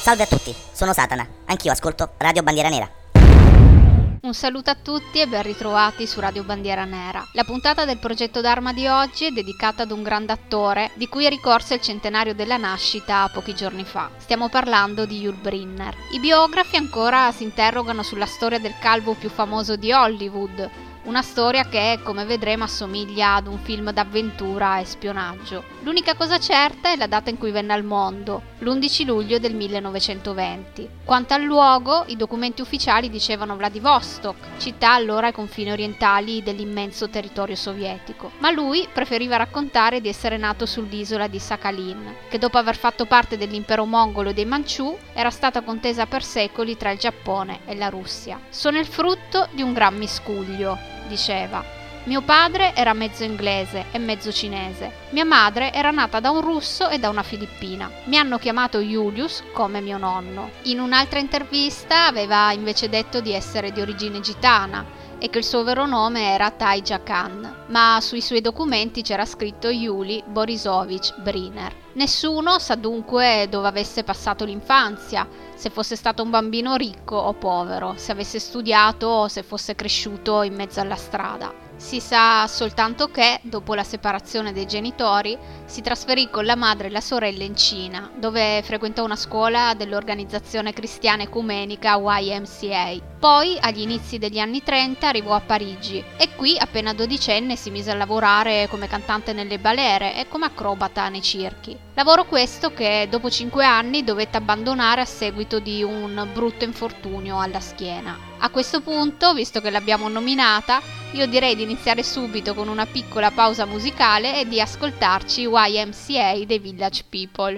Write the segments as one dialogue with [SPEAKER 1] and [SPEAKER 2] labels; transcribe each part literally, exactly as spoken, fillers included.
[SPEAKER 1] Salve a tutti, sono Satana, anch'io ascolto Radio Bandiera Nera.
[SPEAKER 2] Un saluto a tutti e ben ritrovati su Radio Bandiera Nera. La puntata del Progetto d'Arma di oggi è dedicata ad un grande attore di cui è ricorso il centenario della nascita pochi giorni fa. Stiamo parlando di Yul Brynner. I biografi ancora si interrogano sulla storia del calvo più famoso di Hollywood, una storia che, come vedremo, assomiglia ad un film d'avventura e spionaggio. L'unica cosa certa è la data in cui venne al mondo, l'undici luglio del millenovecentoventi. Quanto al luogo, i documenti ufficiali dicevano Vladivostok, città allora ai confini orientali dell'immenso territorio sovietico. Ma lui preferiva raccontare di essere nato sull'isola di Sakhalin, che dopo aver fatto parte dell'impero mongolo dei Manciù era stata contesa per secoli tra il Giappone e la Russia. Sono il frutto di un gran miscuglio, diceva. Mio padre era mezzo inglese e mezzo cinese. Mia madre era nata da un russo e da una filippina. Mi hanno chiamato Julius come mio nonno. In un'altra intervista aveva invece detto di essere di origine gitana e che il suo vero nome era Taija Khan, ma sui suoi documenti c'era scritto Yuli Borisovich Brynner. Nessuno sa dunque dove avesse passato l'infanzia, se fosse stato un bambino ricco o povero, se avesse studiato o se fosse cresciuto in mezzo alla strada. Si sa soltanto che, dopo la separazione dei genitori, si trasferì con la madre e la sorella in Cina, dove frequentò una scuola dell'organizzazione cristiana ecumenica Y M C A. Poi, agli inizi degli anni trenta, arrivò a Parigi e qui, appena dodicenne, si mise a lavorare come cantante nelle balere e come acrobata nei circhi. Lavoro questo che, dopo cinque anni, dovette abbandonare a seguito di un brutto infortunio alla schiena. A questo punto, visto che l'abbiamo nominata, io direi di iniziare subito con una piccola pausa musicale e di ascoltarci Y M C A dei Village People.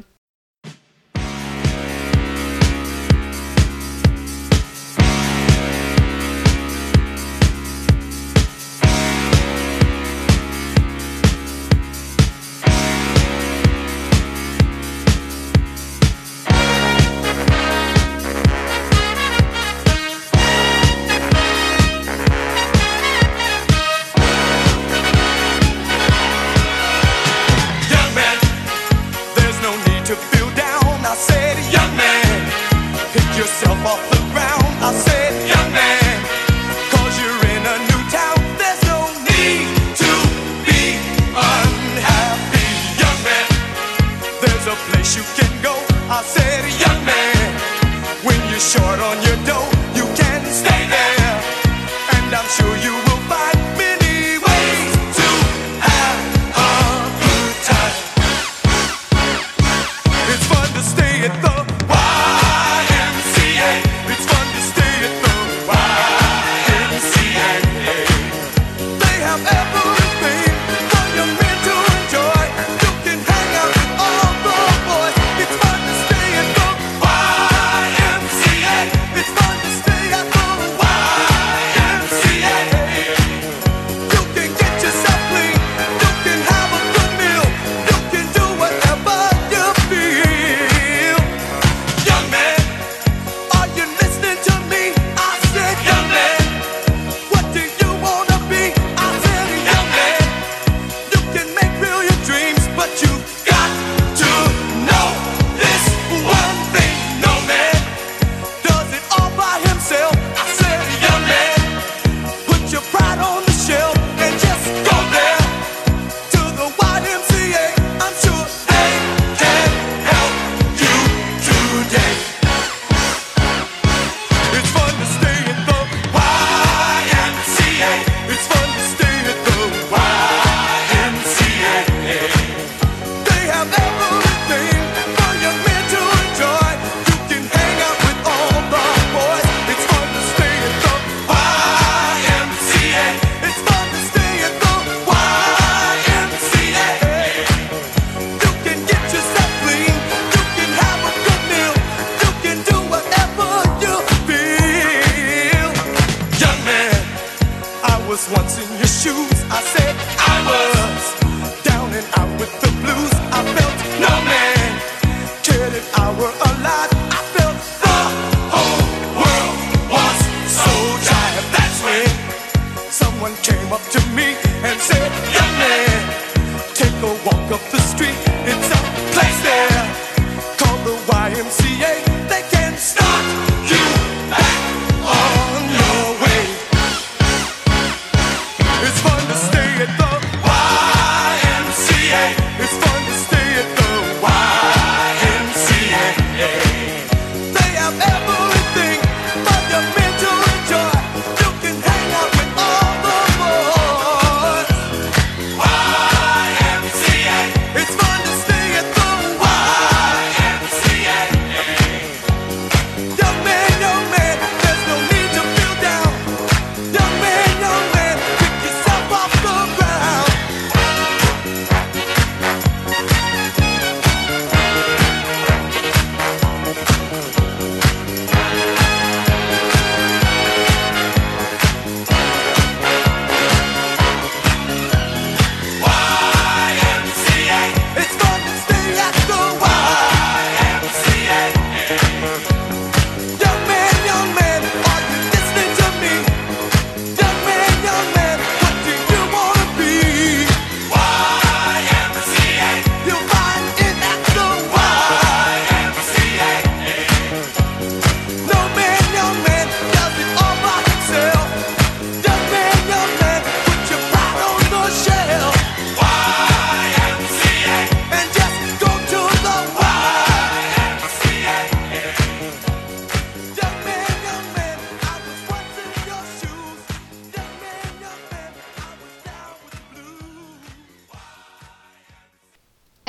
[SPEAKER 3] walk up the street, it's a place there called the Y M C A. They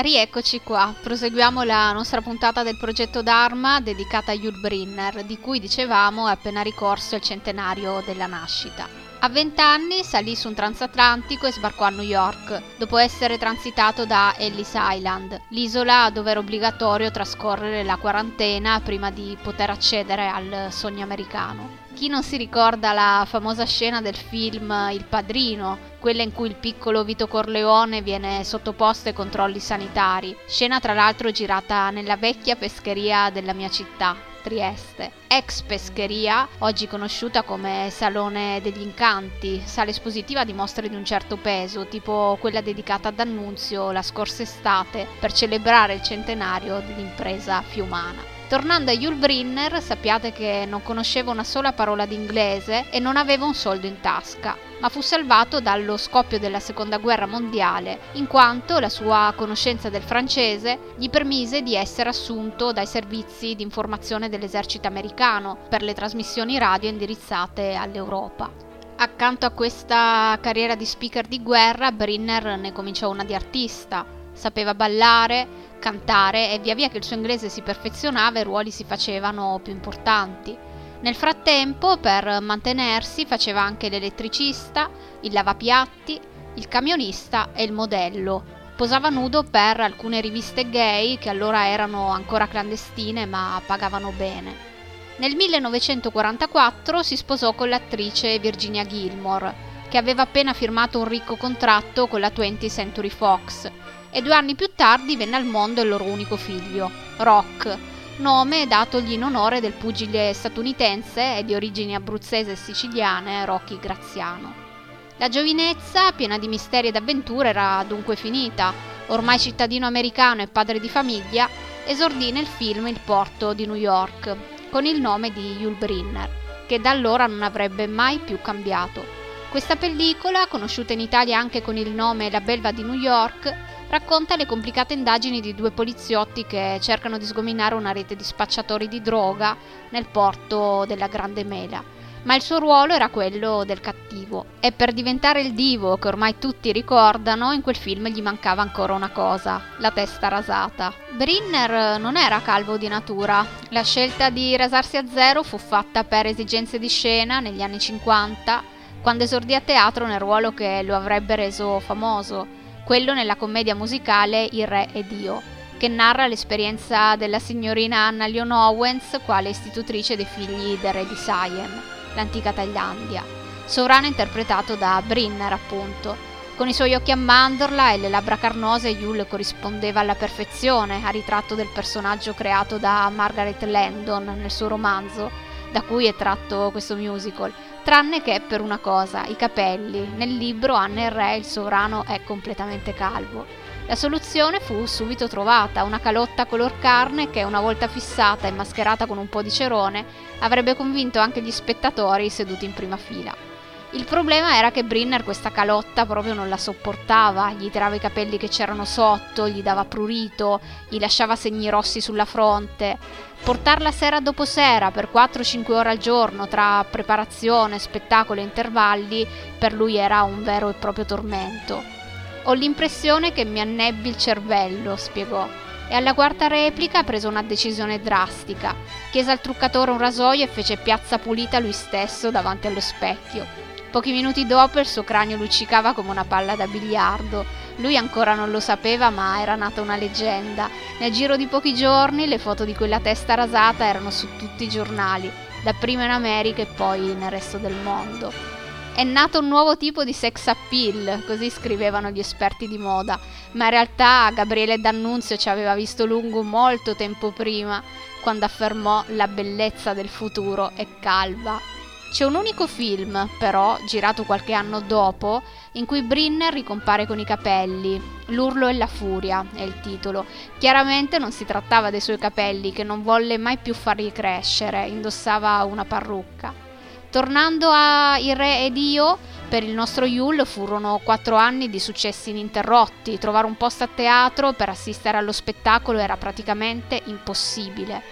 [SPEAKER 2] Rieccoci qua, proseguiamo la nostra puntata del progetto Dharma dedicata a Yul Brynner, di cui dicevamo è appena ricorso il centenario della nascita. A vent'anni salì su un transatlantico e sbarcò a New York, dopo essere transitato da Ellis Island, l'isola dove era obbligatorio trascorrere la quarantena prima di poter accedere al sogno americano. Chi non si ricorda la famosa scena del film Il Padrino, quella in cui il piccolo Vito Corleone viene sottoposto ai controlli sanitari, scena tra l'altro girata nella vecchia pescheria della mia città, Trieste, ex pescheria, oggi conosciuta come Salone degli Incanti, sala espositiva di mostre di un certo peso, tipo quella dedicata ad D'Annunzio la scorsa estate per celebrare il centenario dell'impresa fiumana. Tornando a Yul Brynner, sappiate che non conosceva una sola parola d'inglese e non aveva un soldo in tasca, ma fu salvato dallo scoppio della seconda guerra mondiale, in quanto la sua conoscenza del francese gli permise di essere assunto dai servizi di informazione dell'esercito americano per le trasmissioni radio indirizzate all'Europa. Accanto a questa carriera di speaker di guerra, Brynner ne cominciò una di artista. Sapeva ballare, cantare e via via che il suo inglese si perfezionava i ruoli si facevano più importanti. Nel frattempo, per mantenersi, faceva anche l'elettricista, il lavapiatti, il camionista e il modello. Posava nudo per alcune riviste gay che allora erano ancora clandestine ma pagavano bene. Nel millenovecentoquarantaquattro si sposò con l'attrice Virginia Gilmore, che aveva appena firmato un ricco contratto con la twentieth Century Fox, e due anni più tardi venne al mondo il loro unico figlio, Rock, nome datogli in onore del pugile statunitense e di origini abruzzese e siciliane Rocky Graziano. La giovinezza, piena di misteri ed avventure, era dunque finita. Ormai cittadino americano e padre di famiglia, esordì nel film Il porto di New York, con il nome di Yul Brynner, che da allora non avrebbe mai più cambiato. Questa pellicola, conosciuta in Italia anche con il nome La belva di New York, racconta le complicate indagini di due poliziotti che cercano di sgominare una rete di spacciatori di droga nel porto della Grande Mela, ma il suo ruolo era quello del cattivo e per diventare il divo che ormai tutti ricordano, in quel film gli mancava ancora una cosa, la testa rasata. Brynner non era calvo di natura, la scelta di rasarsi a zero fu fatta per esigenze di scena negli anni cinquanta, quando esordì a teatro nel ruolo che lo avrebbe reso famoso, quello nella commedia musicale Il Re ed Io, che narra l'esperienza della signorina Anna Lyon Owens quale istitutrice dei figli del re di Siam, l'antica Thailandia, sovrano interpretato da Brynner appunto. Con i suoi occhi a mandorla e le labbra carnose, Yul corrispondeva alla perfezione al ritratto del personaggio creato da Margaret Landon nel suo romanzo, da cui è tratto questo musical, tranne che per una cosa, i capelli. Nel libro Anna e il Re il sovrano è completamente calvo. La soluzione fu subito trovata, una calotta color carne che una volta fissata e mascherata con un po' di cerone avrebbe convinto anche gli spettatori seduti in prima fila. Il problema era che Brynner questa calotta proprio non la sopportava, gli tirava i capelli che c'erano sotto, gli dava prurito, gli lasciava segni rossi sulla fronte. Portarla sera dopo sera per quattro cinque ore al giorno tra preparazione, spettacolo e intervalli per lui era un vero e proprio tormento. Ho l'impressione che mi annebbi il cervello, spiegò, e alla quarta replica prese una decisione drastica. Chiese al truccatore un rasoio e fece piazza pulita lui stesso davanti allo specchio. Pochi minuti dopo il suo cranio luccicava come una palla da biliardo. Lui ancora non lo sapeva, ma era nata una leggenda. Nel giro di pochi giorni le foto di quella testa rasata erano su tutti i giornali, dapprima in America e poi nel resto del mondo. È nato un nuovo tipo di sex appeal, così scrivevano gli esperti di moda, ma in realtà Gabriele D'Annunzio ci aveva visto lungo molto tempo prima, quando affermò la bellezza del futuro è calva. C'è un unico film, però, girato qualche anno dopo, in cui Brynner ricompare con i capelli. L'urlo e la furia è il titolo. Chiaramente non si trattava dei suoi capelli, che non volle mai più farli crescere, indossava una parrucca. Tornando a Il Re ed Io, per il nostro Yul furono quattro anni di successi ininterrotti. Trovare un posto a teatro per assistere allo spettacolo era praticamente impossibile.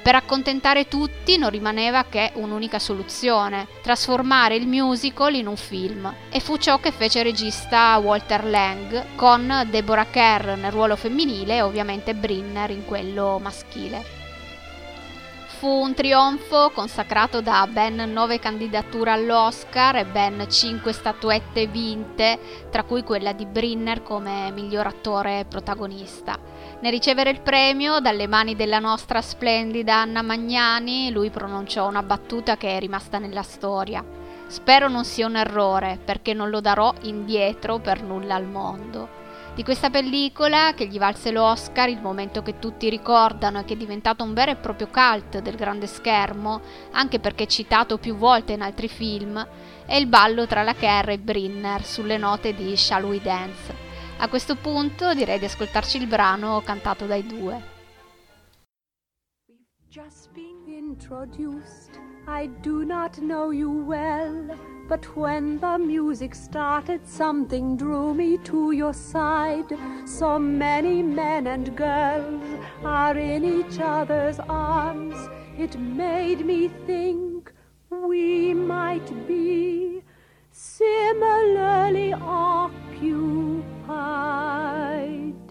[SPEAKER 2] per accontentare tutti non rimaneva che un'unica soluzione: trasformare il musical in un film, e fu ciò che fece il regista Walter Lang, con Deborah Kerr nel ruolo femminile e ovviamente Brynner in quello maschile. Fu un trionfo consacrato da ben nove candidature all'Oscar e ben cinque statuette vinte, tra cui quella di Brynner come miglior attore protagonista. Nel ricevere il premio dalle mani della nostra splendida Anna Magnani, lui pronunciò una battuta che è rimasta nella storia: «Spero non sia un errore, perché non lo darò indietro per nulla al mondo». Di questa pellicola, che gli valse l'Oscar, il momento che tutti ricordano e che è diventato un vero e proprio cult del grande schermo, anche perché citato più volte in altri film, è il ballo tra la Kerr e Brynner sulle note di Shall We Dance. A questo punto direi di ascoltarci il brano cantato dai due.
[SPEAKER 3] We've just been introduced. I do not know you well, but when the music started, something drew me to your side. So many men and girls are in each other's arms. It made me think we might be similarly occupied.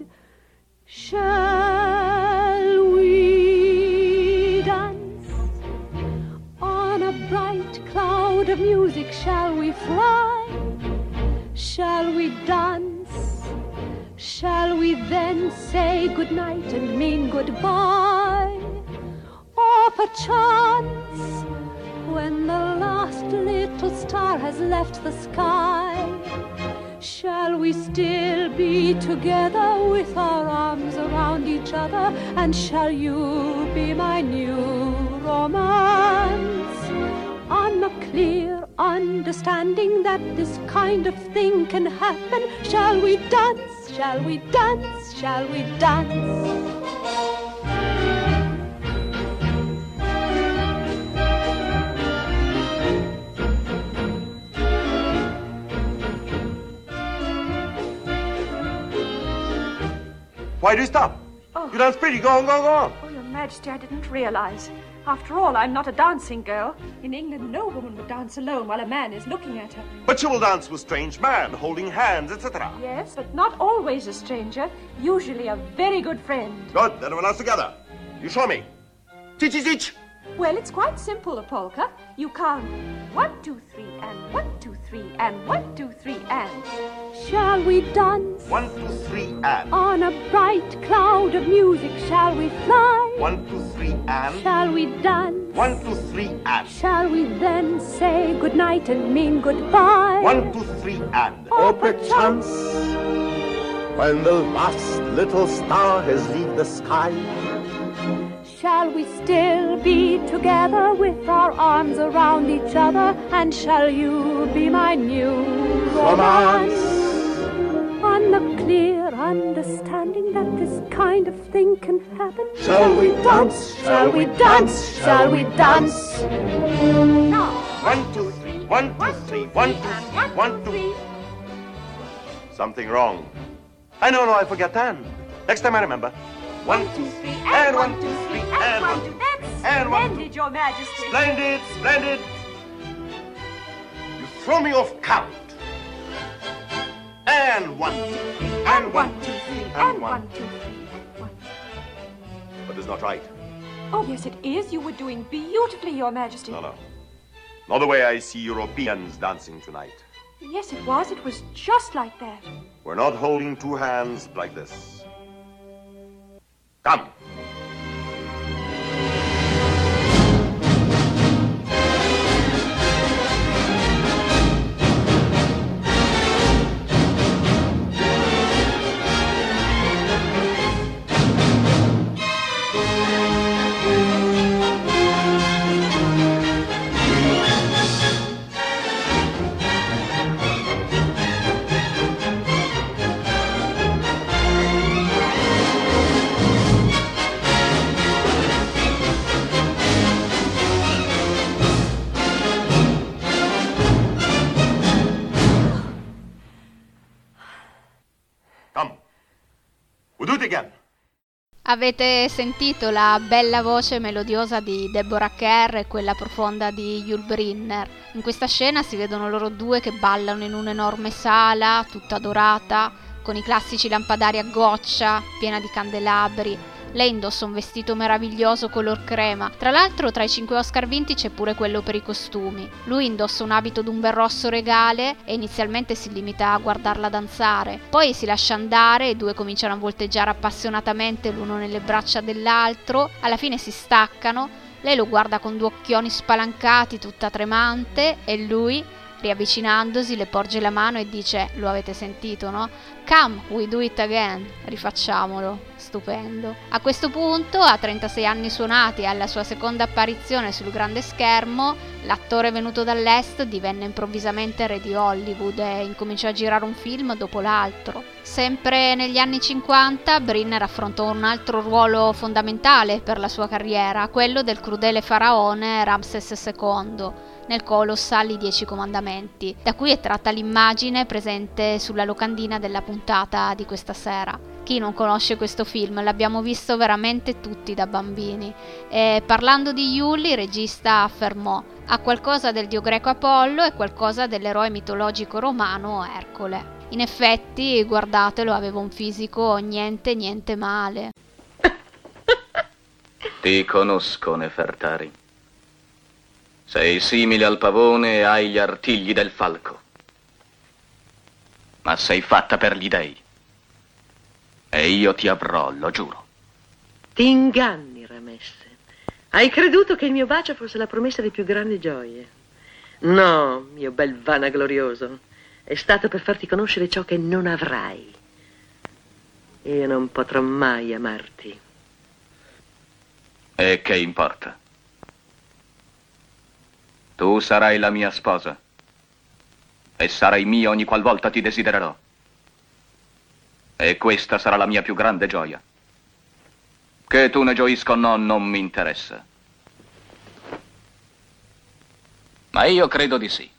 [SPEAKER 3] Shall we dance on a bright cloud of music? Shall we fly? Shall we dance? Shall we then say goodnight and mean goodbye? Or perchance, when the last little star has left the sky, shall we still be together with our arms around each other? And shall you be my new romance? On a clear understanding that this kind of thing can happen, shall we dance? Shall we dance? Shall we dance?
[SPEAKER 4] Why do you stop?
[SPEAKER 5] Oh.
[SPEAKER 4] You dance pretty. Go on, go on, go on.
[SPEAKER 5] Oh, Your Majesty, I didn't realize. After all, I'm not a dancing girl. In England, no woman would dance alone while a man is looking at her.
[SPEAKER 4] But you will dance with strange man, holding hands, et cetera.
[SPEAKER 5] Yes, but not always a stranger. Usually a very good friend.
[SPEAKER 4] Good, then we'll dance together. You show me. Teach, teach, teach.
[SPEAKER 5] Well, it's quite simple, a polka. You count one, two, three, and one, two, three, and one, two, three, and.
[SPEAKER 3] Shall we dance
[SPEAKER 4] One, two, three, and.
[SPEAKER 3] on a bright cloud of music? Shall we fly?
[SPEAKER 4] One, two, three, and.
[SPEAKER 3] Shall we dance?
[SPEAKER 4] One, two, three, and.
[SPEAKER 3] Shall we then say goodnight and mean goodbye?
[SPEAKER 4] One, two, three, and.
[SPEAKER 3] Or perchance,
[SPEAKER 4] when the last little star has left the sky,
[SPEAKER 3] shall we still be together with our arms around each other? And shall you be my new romance? On the clear understanding that this kind of thing can happen,
[SPEAKER 4] shall we dance?
[SPEAKER 3] shall we dance? Shall we dance?
[SPEAKER 5] Now,
[SPEAKER 4] One, two, three. One, two, three. One, two, three. One, two. Something wrong. I know, no, I forget ten. Next time I remember. One, two, three, and one, two, three, and one, two,
[SPEAKER 5] That's
[SPEAKER 4] and one,
[SPEAKER 5] splendid, Your Majesty.
[SPEAKER 4] Splendid, splendid. You throw me off count. And one, two, three, and one, two, three, and one.
[SPEAKER 5] two, three, and one.
[SPEAKER 4] But it's not right.
[SPEAKER 5] Oh, yes, it is. You were doing beautifully, Your Majesty.
[SPEAKER 4] No, no. Not the way I see Europeans dancing tonight.
[SPEAKER 5] Yes, it was. It was just like that.
[SPEAKER 4] We're not holding two hands like this. Come.
[SPEAKER 2] Avete sentito la bella voce melodiosa di Deborah Kerr e quella profonda di Yul Brynner. In questa scena si vedono loro due che ballano in un'enorme sala, tutta dorata, con i classici lampadari a goccia, piena di candelabri. Lei indossa un vestito meraviglioso color crema. Tra l'altro tra i cinque Oscar vinti c'è pure quello per i costumi. Lui indossa un abito d'un bel rosso regale e inizialmente si limita a guardarla danzare. Poi si lascia andare, i due cominciano a volteggiare appassionatamente l'uno nelle braccia dell'altro. Alla fine si staccano. Lei lo guarda con due occhioni spalancati, tutta tremante, e lui, riavvicinandosi, le porge la mano e dice: lo avete sentito, no? Come, we do it again, rifacciamolo. Stupendo. A questo punto, a trentasei anni suonati e alla sua seconda apparizione sul grande schermo, l'attore venuto dall'est divenne improvvisamente re di Hollywood e incominciò a girare un film dopo l'altro. Sempre negli anni cinquanta, Brynner affrontò un altro ruolo fondamentale per la sua carriera, quello del crudele faraone Ramses secondo, nel colossal I Dieci Comandamenti, da cui è tratta l'immagine presente sulla locandina della puntata di questa sera. Chi non conosce questo film? L'abbiamo visto veramente tutti da bambini. E parlando di Yul, il regista affermò: ha qualcosa del dio greco Apollo e qualcosa dell'eroe mitologico romano Ercole. In effetti, guardatelo, aveva un fisico niente niente male.
[SPEAKER 6] Ti conosco, Nefertari. Sei simile al pavone e hai gli artigli del falco. Ma sei fatta per gli dei. E io ti avrò, lo giuro.
[SPEAKER 7] Ti inganni, Ramesse. Hai creduto che il mio bacio fosse la promessa di più grandi gioie. No, mio bel vanaglorioso. È stato per farti conoscere ciò che non avrai. Io non potrò mai amarti.
[SPEAKER 6] E che importa? Tu sarai la mia sposa. E sarai mia ogni qualvolta ti desidererò. E questa sarà la mia più grande gioia. Che tu ne gioisca o no non mi interessa. Ma io credo di sì.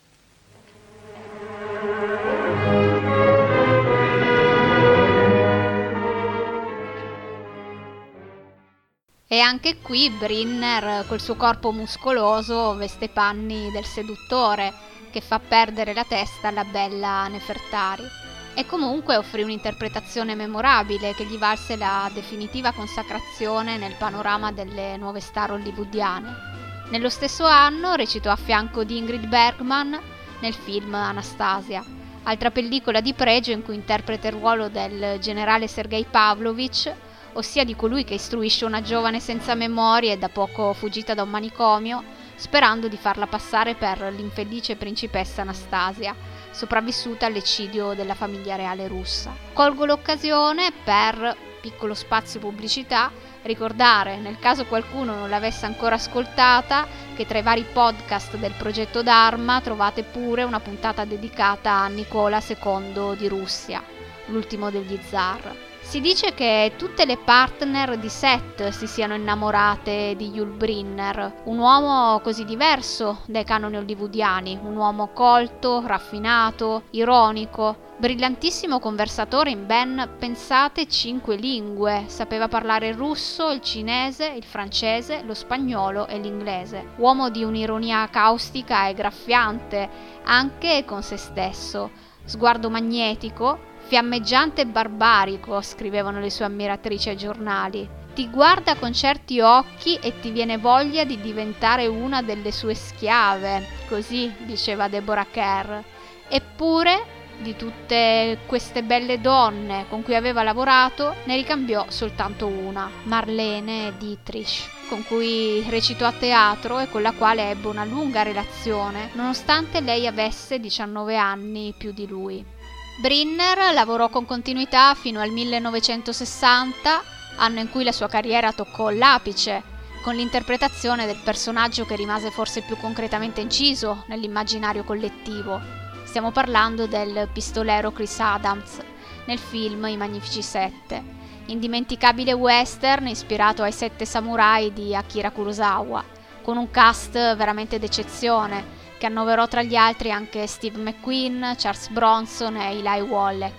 [SPEAKER 2] E anche qui Brynner, col suo corpo muscoloso, veste i panni del seduttore, che fa perdere la testa alla bella Nefertari. E comunque offrì un'interpretazione memorabile che gli valse la definitiva consacrazione nel panorama delle nuove star hollywoodiane. Nello stesso anno recitò a fianco di Ingrid Bergman nel film Anastasia, altra pellicola di pregio in cui interpreta il ruolo del generale Sergei Pavlovich, ossia di colui che istruisce una giovane senza memorie da poco fuggita da un manicomio, sperando di farla passare per l'infelice principessa Anastasia, sopravvissuta all'eccidio della famiglia reale russa. Colgo l'occasione per, piccolo spazio pubblicità, ricordare, nel caso qualcuno non l'avesse ancora ascoltata, che tra i vari podcast del progetto Dharma trovate pure una puntata dedicata a Nicola secondo di Russia, l'ultimo degli zar. Si dice che tutte le partner di set si siano innamorate di Yul Brynner, un uomo così diverso dai canoni hollywoodiani, un uomo colto, raffinato, ironico, brillantissimo conversatore in ben, pensate, cinque lingue, sapeva parlare il russo, il cinese, il francese, lo spagnolo e l'inglese, uomo di un'ironia caustica e graffiante, anche con se stesso, sguardo magnetico, fiammeggiante e barbarico, scrivevano le sue ammiratrici ai giornali. Ti guarda con certi occhi e ti viene voglia di diventare una delle sue schiave, così diceva Deborah Kerr. Eppure, di tutte queste belle donne con cui aveva lavorato, ne ricambiò soltanto una, Marlene Dietrich, con cui recitò a teatro e con la quale ebbe una lunga relazione, nonostante lei avesse diciannove anni più di lui. Brynner lavorò con continuità fino al millenovecentosessanta, anno in cui la sua carriera toccò l'apice, con l'interpretazione del personaggio che rimase forse più concretamente inciso nell'immaginario collettivo. Stiamo parlando del pistolero Chris Adams, nel film I Magnifici Sette, indimenticabile western ispirato ai Sette Samurai di Akira Kurosawa, con un cast veramente d'eccezione, che annoverò tra gli altri anche Steve McQueen, Charles Bronson e Eli Wallach.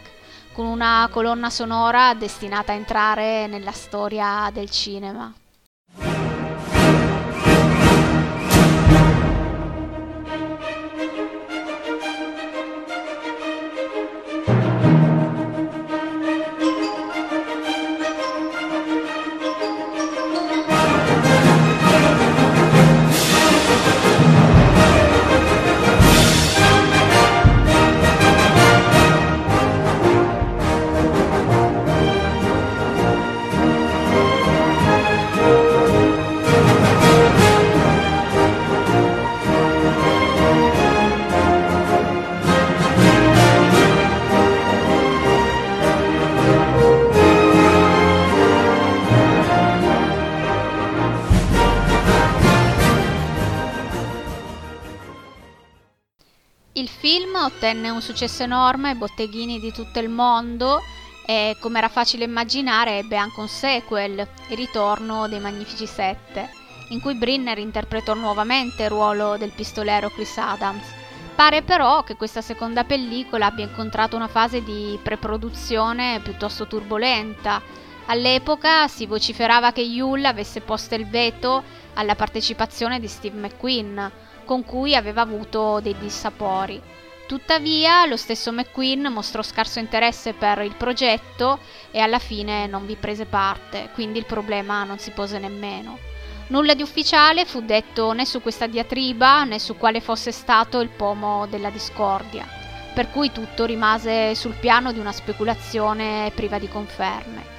[SPEAKER 2] con una colonna sonora destinata a entrare nella storia del cinema. Il film ottenne un successo enorme ai botteghini di tutto il mondo e, come era facile immaginare, ebbe anche un sequel, Il ritorno dei Magnifici Sette, in cui Brynner interpretò nuovamente il ruolo del pistolero Chris Adams. Pare però che questa seconda pellicola abbia incontrato una fase di preproduzione piuttosto turbolenta. All'epoca si vociferava che Yule avesse posto il veto alla partecipazione di Steve McQueen, con cui aveva avuto dei dissapori. Tuttavia, lo stesso McQueen mostrò scarso interesse per il progetto e alla fine non vi prese parte, quindi il problema non si pose nemmeno. Nulla di ufficiale fu detto né su questa diatriba né su quale fosse stato il pomo della discordia, per cui tutto rimase sul piano di una speculazione priva di conferme.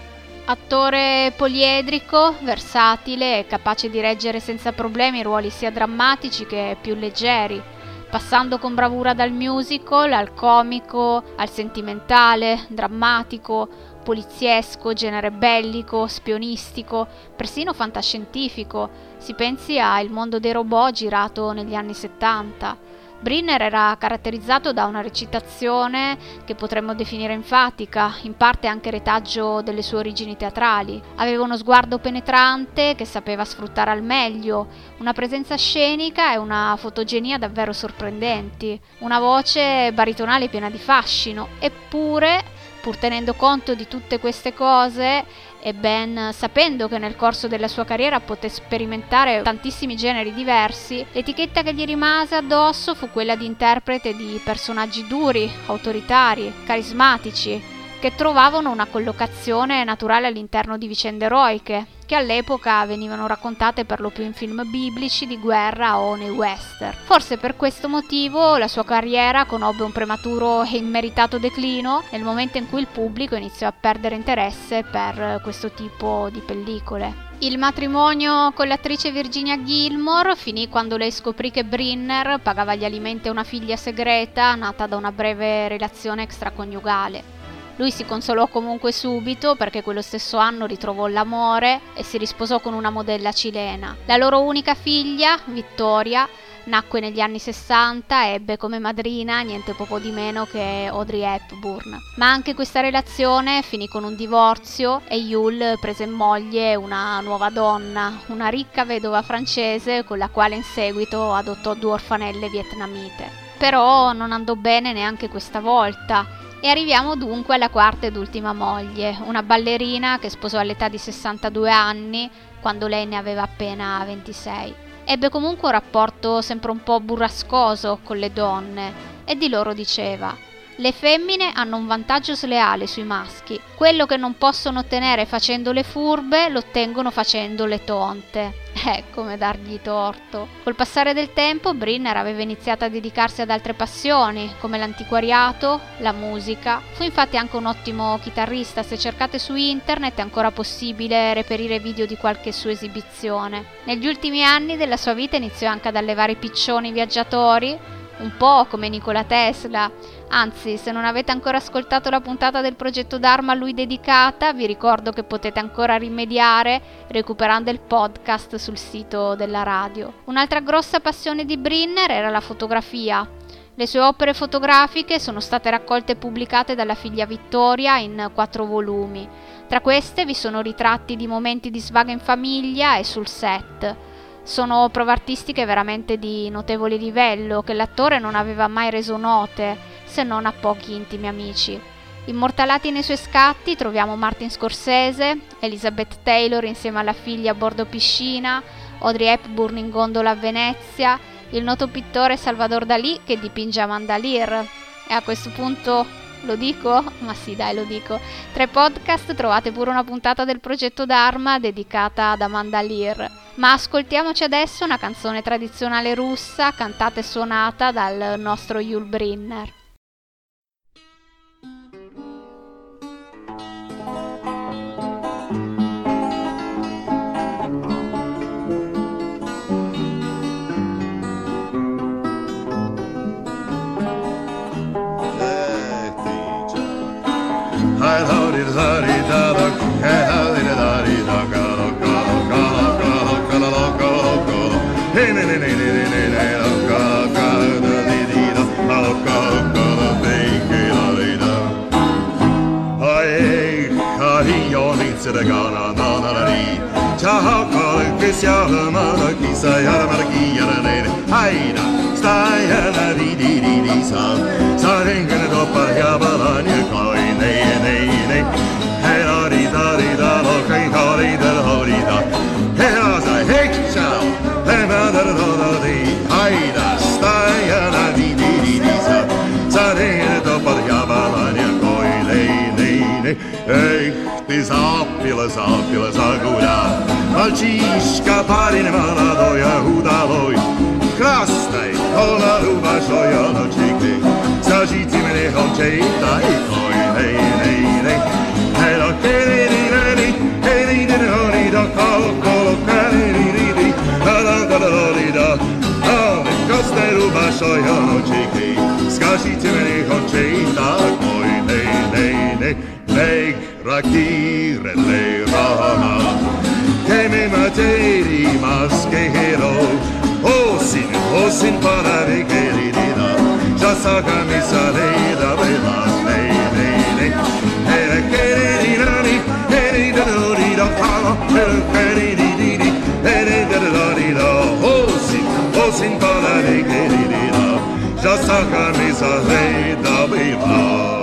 [SPEAKER 2] Attore poliedrico, versatile e capace di reggere senza problemi ruoli sia drammatici che più leggeri, passando con bravura dal musical al comico, al sentimentale, drammatico, poliziesco, genere bellico, spionistico, persino fantascientifico. Si pensi a Il mondo dei robot girato negli anni settanta. Brynner era caratterizzato da una recitazione che potremmo definire enfatica, in parte anche retaggio delle sue origini teatrali. Aveva uno sguardo penetrante che sapeva sfruttare al meglio, una presenza scenica e una fotogenia davvero sorprendenti, una voce baritonale piena di fascino, eppure, pur tenendo conto di tutte queste cose e ben sapendo che nel corso della sua carriera poté sperimentare tantissimi generi diversi, l'etichetta che gli rimase addosso fu quella di interprete di personaggi duri, autoritari, carismatici, che trovavano una collocazione naturale all'interno di vicende eroiche, che all'epoca venivano raccontate per lo più in film biblici di guerra o nei western. Forse per questo motivo la sua carriera conobbe un prematuro e immeritato declino nel momento in cui il pubblico iniziò a perdere interesse per questo tipo di pellicole. Il matrimonio con l'attrice Virginia Gilmore finì quando lei scoprì che Brynner pagava gli alimenti a una figlia segreta nata da una breve relazione extraconiugale. Lui si consolò comunque subito perché quello stesso anno ritrovò l'amore e si risposò con una modella cilena. La loro unica figlia, Vittoria, nacque negli anni sessanta e ebbe come madrina niente poco di meno che Audrey Hepburn. Ma anche questa relazione finì con un divorzio e Yule prese in moglie una nuova donna, una ricca vedova francese con la quale in seguito adottò due orfanelle vietnamite. Però non andò bene neanche questa volta. E arriviamo dunque alla quarta ed ultima moglie, una ballerina che sposò all'età di sessantadue anni, quando lei ne aveva appena ventisei. Ebbe comunque un rapporto sempre un po' burrascoso con le donne e di loro diceva: le femmine hanno un vantaggio sleale sui maschi, quello che non possono ottenere facendo le furbe lo ottengono facendo le tonte. Eh, come dargli torto. Col passare del tempo Brynner aveva iniziato a dedicarsi ad altre passioni, come l'antiquariato, la musica. Fu infatti anche un ottimo chitarrista, se cercate su internet è ancora possibile reperire video di qualche sua esibizione. Negli ultimi anni della sua vita iniziò anche ad allevare piccioni viaggiatori, un po' come Nikola Tesla. Anzi, se non avete ancora ascoltato la puntata del Progetto Dharma a lui dedicata, vi ricordo che potete ancora rimediare recuperando il podcast sul sito della radio. Un'altra grossa passione di Brynner era la fotografia. Le sue opere fotografiche sono state raccolte e pubblicate dalla figlia Vittoria in quattro volumi. Tra queste vi sono ritratti di momenti di svaga in famiglia e sul set. Sono prove artistiche veramente di notevole livello che l'attore non aveva mai reso note, se non a pochi intimi amici. Immortalati nei suoi scatti troviamo Martin Scorsese, Elizabeth Taylor insieme alla figlia a bordo piscina, Audrey Hepburn in gondola a Venezia, il noto pittore Salvador Dalì che dipinge Amanda Lear. E a questo punto lo dico? Ma sì, dai, lo dico. Tra i podcast trovate pure una puntata del Progetto Dharma dedicata ad Amanda Lear. Ma ascoltiamoci adesso una canzone tradizionale russa cantata e suonata dal nostro Yul Brynner.
[SPEAKER 8] Эх, ты запила, запила, загулял, мальчишка, парень молодой, удалой, красной, колору большой, ночики, скажите мне, он чей-то и кой, ней, ней, ней, hello, kiri, neri, kiri, neri, do, colo, colo, kiri, da, da, da, da, da, красной большой, ночики, скажите мне, он чей-то кой, ней, ней, ней. Lei rakire lei rana che mi materi maschero osin osin para de querida ya saca mi salida bella lei lei lei era querida ni querida ni da palo querida ni querida ni da osin osin para de querida ya saca mi salida bella.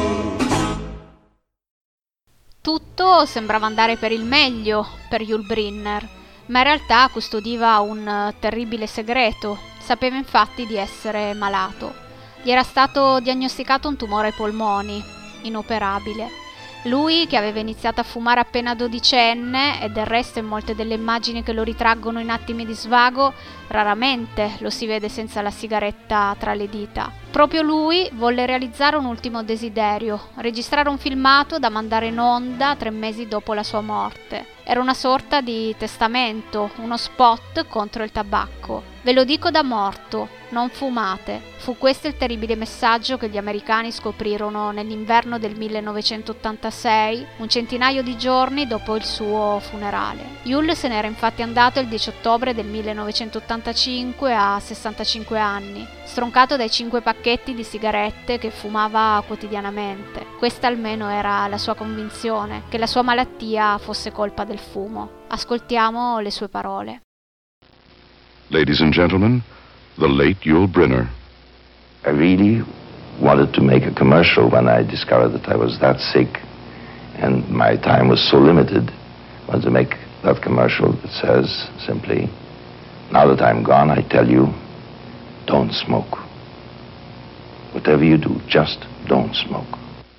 [SPEAKER 2] Tutto sembrava andare per il meglio per Yul Brynner, ma in realtà custodiva un terribile segreto. Sapeva infatti di essere malato. Gli era stato diagnosticato un tumore ai polmoni, inoperabile. Lui, che aveva iniziato a fumare appena dodicenne, e del resto in molte delle immagini che lo ritraggono in attimi di svago, raramente lo si vede senza la sigaretta tra le dita. Proprio lui volle realizzare un ultimo desiderio, registrare un filmato da mandare in onda tre mesi dopo la sua morte. Era una sorta di testamento, uno spot contro il tabacco. Ve lo dico da morto, non fumate. Fu questo il terribile messaggio che gli americani scoprirono nell'inverno del millenovecentottantasei, un centinaio di giorni dopo il suo funerale. Yul se n'era infatti andato il dieci ottobre del millenovecentottantacinque a sessantacinque anni, stroncato dai cinque pacchetti di sigarette che fumava quotidianamente. Questa almeno era la sua convinzione, che la sua malattia fosse colpa del fumo. Ascoltiamo le sue parole.
[SPEAKER 9] Ladies and gentlemen, the late Yul Brynner.
[SPEAKER 10] I really wanted to make a commercial when I discovered that I was that sick and my time was so limited. I wanted to make that commercial that says simply, now that I'm gone, I tell you, don't smoke. Whatever you do, just don't smoke.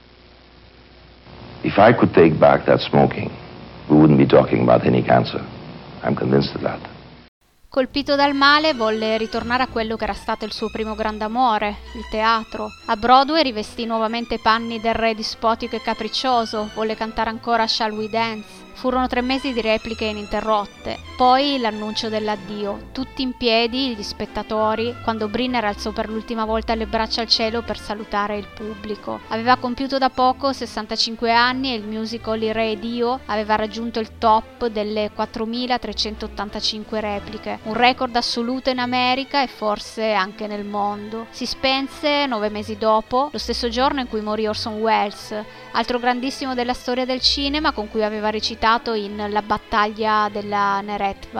[SPEAKER 10] If I could take back that smoking, we wouldn't be talking about any cancer. I'm convinced of that.
[SPEAKER 2] Colpito dal male, volle ritornare a quello che era stato il suo primo grande amore, il teatro. A Broadway rivestì nuovamente i panni del re dispotico e capriccioso, volle cantare ancora Shall We Dance. Furono tre mesi di repliche ininterrotte, poi l'annuncio dell'addio, tutti in piedi gli spettatori, quando Brynner alzò per l'ultima volta le braccia al cielo per salutare il pubblico. Aveva compiuto da poco sessantacinque anni e il musical Il Re ed Io aveva raggiunto il top delle quattromilatrecentottantacinque repliche, un record assoluto in America e forse anche nel mondo. Si spense nove mesi dopo, lo stesso giorno in cui morì Orson Welles, altro grandissimo della storia del cinema con cui aveva recitato in La battaglia della Neretva.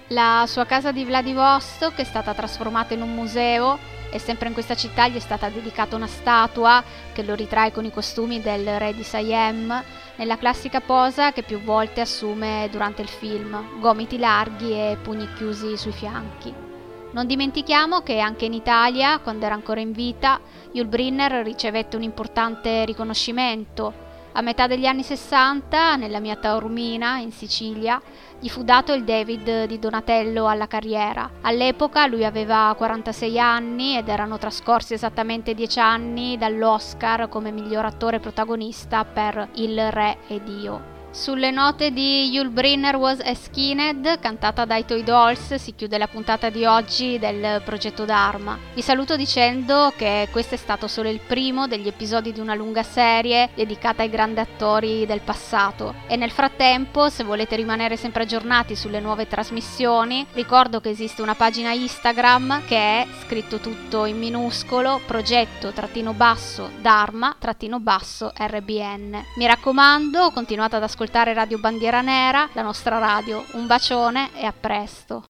[SPEAKER 2] La sua casa di Vladivostok è stata trasformata in un museo e sempre in questa città gli è stata dedicata una statua che lo ritrae con i costumi del re di Siam, nella classica posa che più volte assume durante il film, gomiti larghi e pugni chiusi sui fianchi. Non dimentichiamo che anche in Italia, quando era ancora in vita, Yul Brynner ricevette un importante riconoscimento. A metà degli anni sessanta, nella mia Taormina, in Sicilia, gli fu dato il David di Donatello alla carriera. All'epoca lui aveva quarantasei anni ed erano trascorsi esattamente dieci anni dall'Oscar come miglior attore protagonista per Il Re ed Io. Sulle note di Yul Brynner Was a Skinhead, cantata dai Toy Dolls, si chiude la puntata di oggi del Progetto Dharma. Vi saluto dicendo che questo è stato solo il primo degli episodi di una lunga serie dedicata ai grandi attori del passato e nel frattempo, se volete rimanere sempre aggiornati sulle nuove trasmissioni, ricordo che esiste una pagina Instagram che è, scritto tutto in minuscolo, progetto trattino basso Dharma trattino basso R B N. Mi raccomando, continuate ad ascoltare ascoltare Radio Bandiera Nera, la nostra radio. Un bacione e a presto.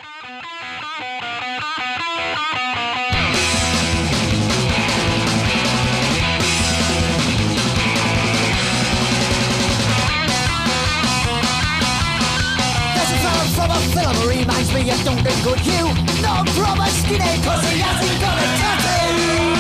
[SPEAKER 11] From a film reminds me of Duncan Goodhue. No proper skinhead cause he hasn't got a tattoo.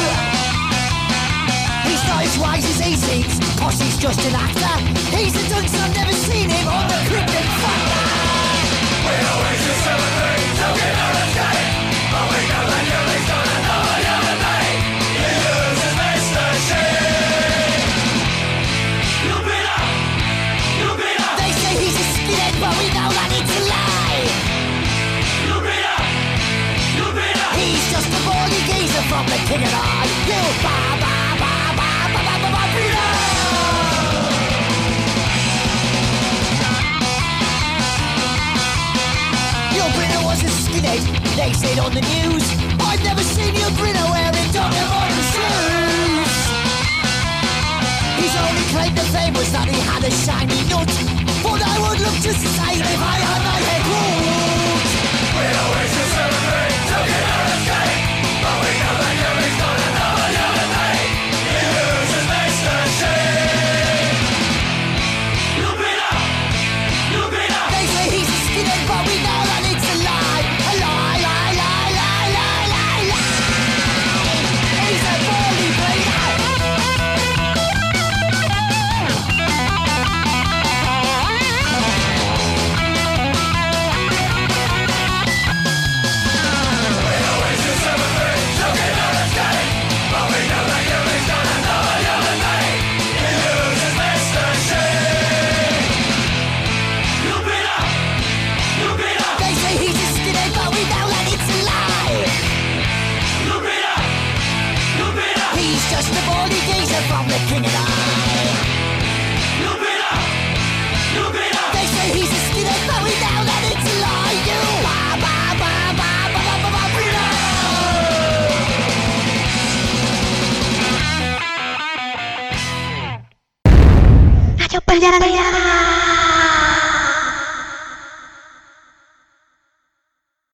[SPEAKER 11] He's not as wise as he seems, cause he's just an actor. He's a dunce, I've never seen him on the Krypton Factor. We always do something to get out of state, but we know that Yuli's gonna know another day. He loses Mister Sheen. You've been up, you've been up. They say he's a skinhead, but we know that it's a lie. You've been up, you've been up. He's just a baldy geezer from the King of I. You ba ba ba ba ba ba ba ba ba. Yul Brynner was a skinhead, they said on the news. I've never seen Yul Brynner wearing Doctor Martens shoes. His only claim to fame was that he had a shiny nut, but I would look just the same if I had my head